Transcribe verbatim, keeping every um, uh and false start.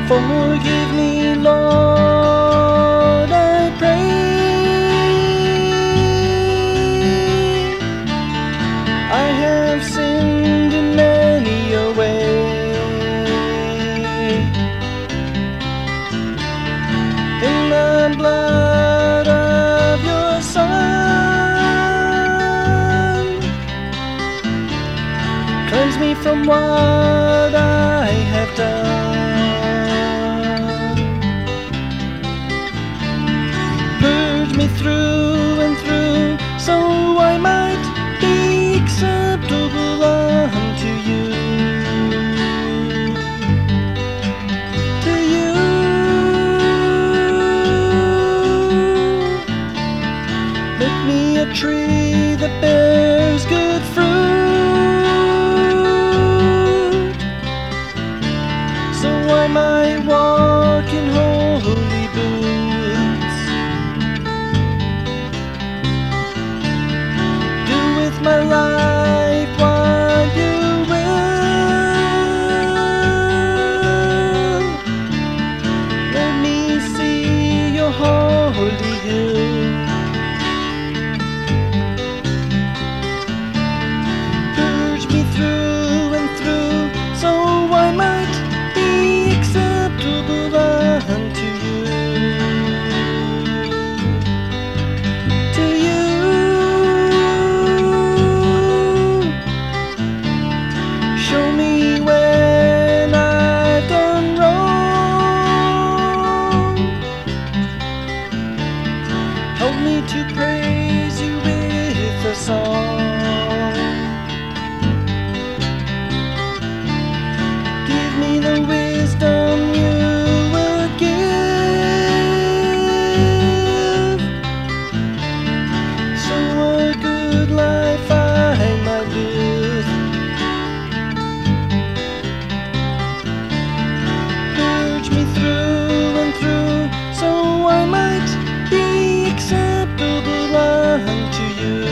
Forgive me, Lord, I pray. I have sinned in many a way. In the blood of your Son, cleanse me from what I have done. Me through and through, so I might be acceptable unto you. To you, make me a tree that bears good fruit, so I might walk in holy boots. My life, what you will. Let me see your holy hill. Purge me through and through, so I might be acceptable unto you. To you. Show me when I've done wrong. Help me to praise you with a song. Give me the wisdom you would give, so a good life I might live. Me through and through, so I might be acceptable unto you.